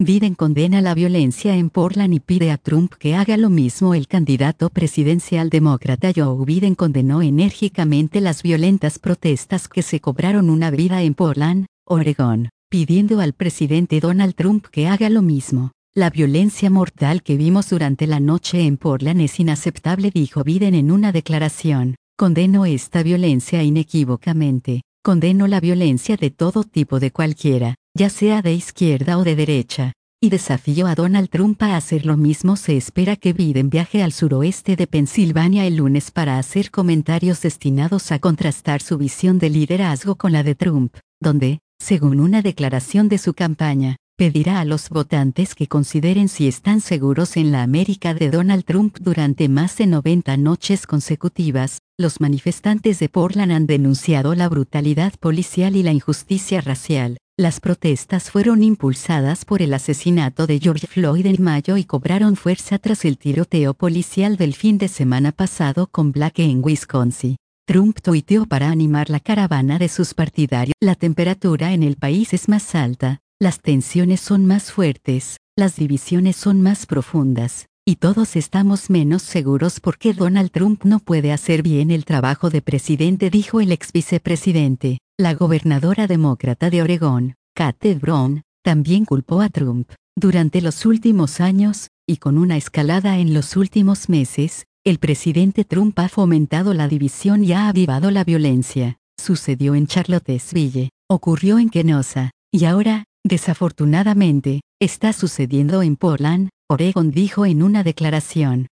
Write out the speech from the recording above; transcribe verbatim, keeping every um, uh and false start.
Biden condena la violencia en Portland y pide a Trump que haga lo mismo. El candidato presidencial demócrata Joe Biden condenó enérgicamente las violentas protestas que se cobraron una vida en Portland, Oregón, pidiendo al presidente Donald Trump que haga lo mismo. La violencia mortal que vimos durante la noche en Portland es inaceptable, dijo Biden en una declaración. Condeno esta violencia inequívocamente. Condeno la violencia de todo tipo, de cualquiera, ya sea de izquierda o de derecha, y desafío a Donald Trump a hacer lo mismo. Se espera que Biden viaje al suroeste de Pensilvania el lunes para hacer comentarios destinados a contrastar su visión de liderazgo con la de Trump, donde, según una declaración de su campaña, pedirá a los votantes que consideren si están seguros en la América de Donald Trump. Durante más de noventa noches consecutivas, los manifestantes de Portland han denunciado la brutalidad policial y la injusticia racial. Las protestas fueron impulsadas por el asesinato de George Floyd en mayo y cobraron fuerza tras el tiroteo policial del fin de semana pasado con Black en Wisconsin. Trump tuiteó para animar la caravana de sus partidarios: la temperatura en el país es más alta, las tensiones son más fuertes, las divisiones son más profundas, y todos estamos menos seguros porque Donald Trump no puede hacer bien el trabajo de presidente, dijo el ex vicepresidente. La gobernadora demócrata de Oregón, Kate Brown, también culpó a Trump. Durante los últimos años, y con una escalada en los últimos meses, el presidente Trump ha fomentado la división y ha avivado la violencia. Sucedió en Charlottesville, ocurrió en Kenosha, y ahora, desafortunadamente, está sucediendo en Portland, Oregón, dijo en una declaración.